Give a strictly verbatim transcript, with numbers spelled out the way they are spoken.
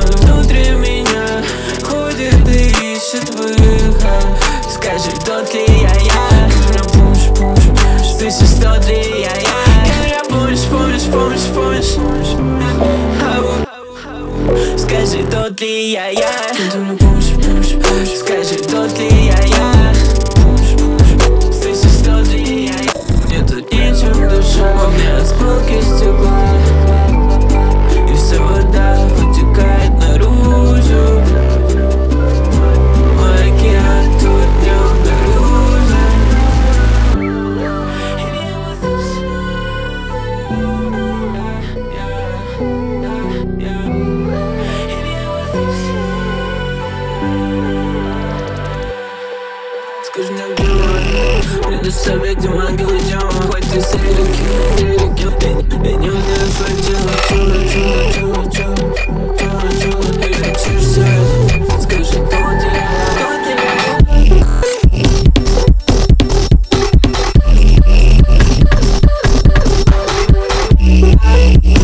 Внутри меня ходит и ищет выход. Скажи, тот ли я я? Слышишь, тот ли я я? Помнишь, помнишь, помнишь, помнишь? Скажи, тот ли я я? Скажи, тот ли я я? Слышишь, тот ли я я? Мне тут нечем дышать, у меня осколки стекла, и вся вода вытекает наружу. Мой океан тут не обнаружен. Скажи мне, где мы? Мне доставить, где мы ангелы идем. Хоть ты с реки, реки. Я не узнаю свое тело, тело, тело, тело, тело, тело, тело. Ты лечишься. Скажи, кто ты я, кто ты я? Yeah.